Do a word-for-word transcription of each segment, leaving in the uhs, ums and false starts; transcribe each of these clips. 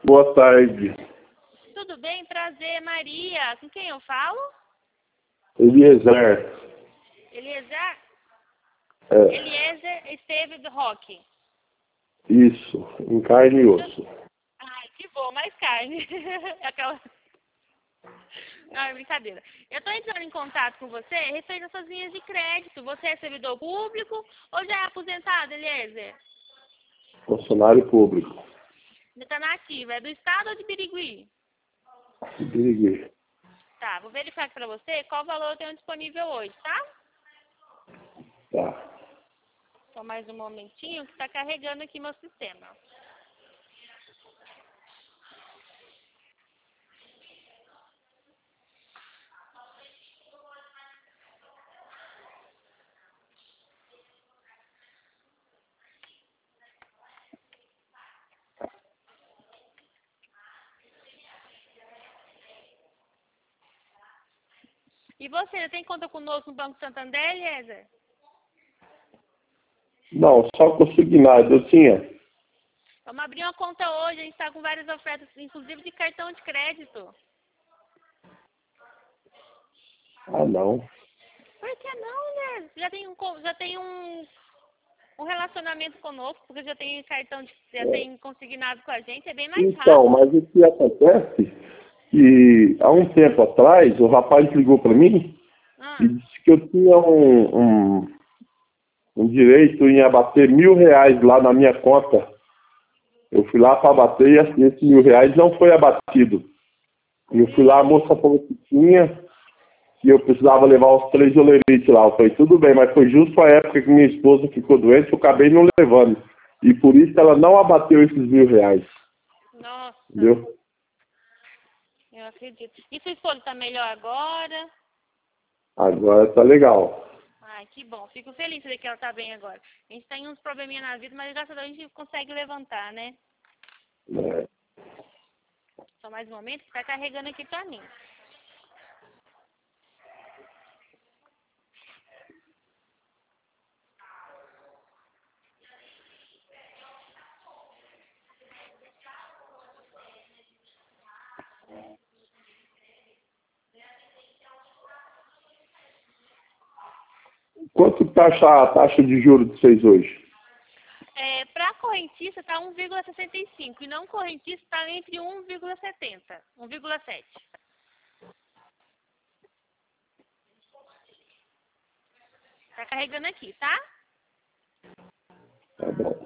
Boa tarde. Tudo bem? Prazer, Maria. Com quem eu falo? Eliezer. Eliezer? É, Eliezer Esteve do Roque. isso, em carne e osso. Ai, que bom, mais carne. Aquela... Não, é brincadeira. Eu estou entrando em contato com você referente às suas linhas de crédito. Você é servidor público ou já é aposentado, Eliezer? Funcionário público. Está na ativa. É do estado ou de Birigui? Birigui. Tá, vou verificar aqui para você qual valor eu tenho disponível hoje, tá? Tá. Só mais um momentinho que está carregando aqui meu sistema. E você, já tem conta conosco no Banco Santander, Eliezer? Não, só consignado eu tinha. Vamos abrir uma conta hoje, a gente está com várias ofertas, inclusive de cartão de crédito. Ah, não. Por que não, né? Já tem um, co- já tem um, um relacionamento conosco, porque já tem cartão de, já tem consignado com a gente, é bem mais Então, rápido. mas o que acontece que há um tempo atrás o rapaz ligou para mim e Ah, disse que eu tinha um, um, um direito em abater mil reais lá na minha conta. Eu fui lá para abater e esse esse mil reais não foi abatido. E eu fui lá, a moça falou que tinha, e eu precisava levar os três olerites lá. Eu falei, tudo bem, mas foi justo a época que minha esposa ficou doente, eu acabei não levando. E por isso ela não abateu esses mil reais. nossa, Entendeu? eu acredito. E sua esposa está melhor agora? Agora tá legal. Ai, que bom. Fico feliz de ver que ela está bem agora. A gente tem uns probleminhas na vida, mas graças a Deus a gente consegue levantar, né? É. Só mais um momento que está carregando aqui para mim. Quanto taxa a taxa de juros de vocês hoje? É, para correntista está um vírgula sessenta e cinco e não correntista está entre um vírgula setenta, um vírgula sete. Tá carregando aqui, tá? Tá bom.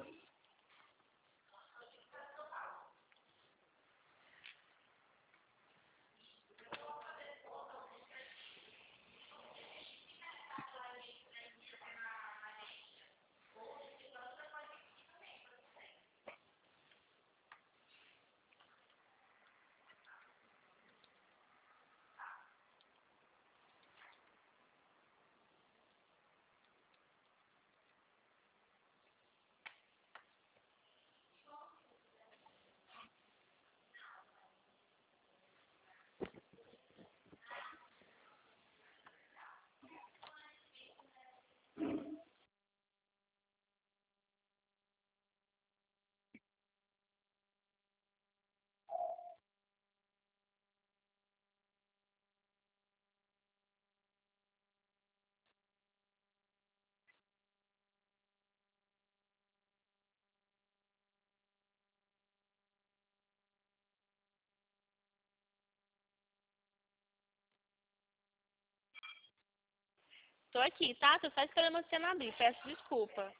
Tô aqui, tá? Tô só esperando você abrir. Peço desculpa.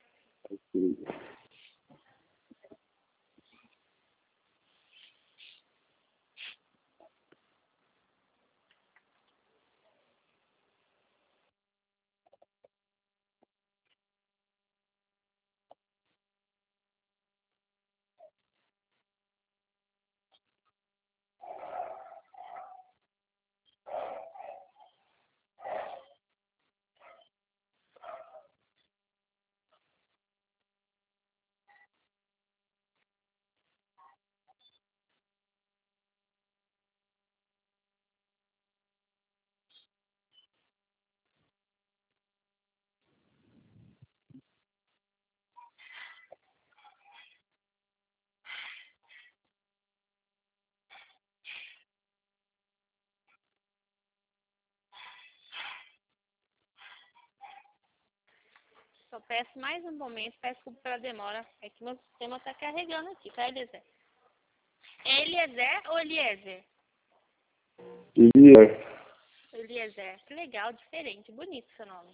Só peço mais um momento, peço desculpa pela demora. É que meu sistema tá carregando aqui, tá, Eliezer? É Eliezer ou Eliezer? Eliezer. Eliezer, que legal, diferente, bonito seu nome.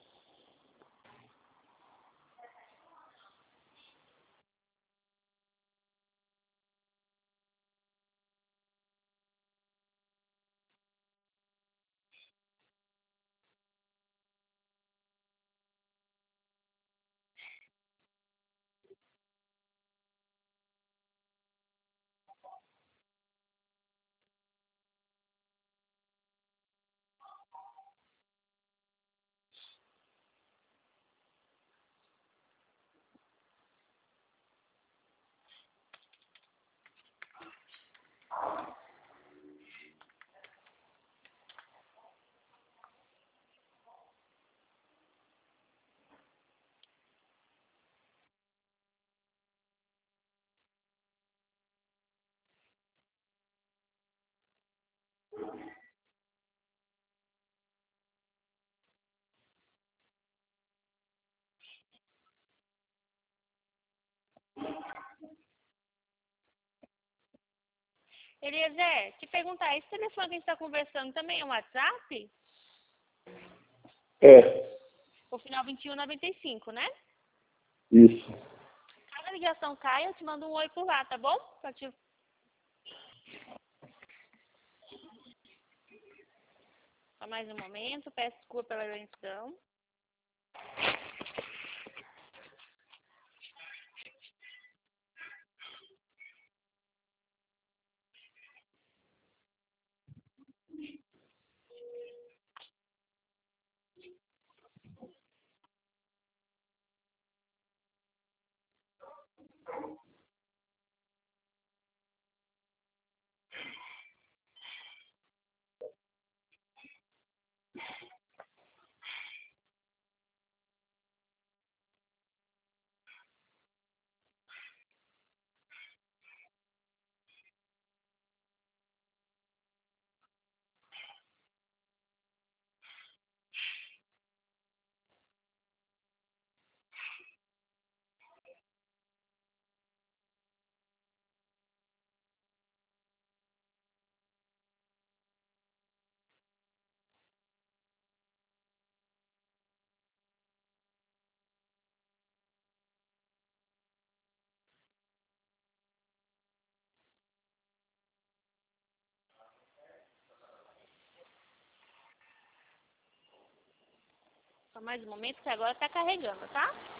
Eliezer, te perguntar, esse telefone que a gente tá conversando também é um WhatsApp? É, O final vinte e um noventa e cinco, né? isso. Cada ligação cai, eu te mando um oi por lá, tá bom? Pra te... Só mais um momento, peço desculpa pela lentidão. Só mais um momento que agora tá carregando, tá?